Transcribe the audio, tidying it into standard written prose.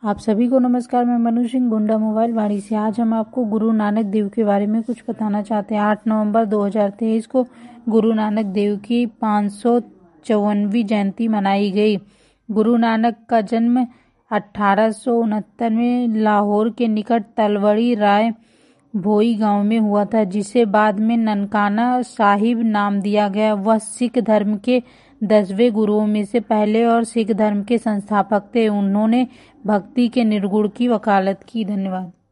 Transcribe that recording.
आप सभी को नमस्कार। मैं मनु सिंह गुंडा मोबाइल वाणी से। आज हम आपको गुरु नानक देव के बारे में कुछ बताना चाहते हैं। 8 नवंबर 2023 को गुरु नानक देव की 554वीं जयंती मनाई गई। गुरु नानक का जन्म 1869 में लाहौर के निकट तलवड़ी राय भोई गांव में हुआ था, जिसे बाद में ननकाना साहिब नाम दिया गया। वह सिख धर्म के 10वें गुरुओं में से पहले और सिख धर्म के संस्थापक थे। उन्होंने भक्ति के निर्गुण की वकालत की। धन्यवाद।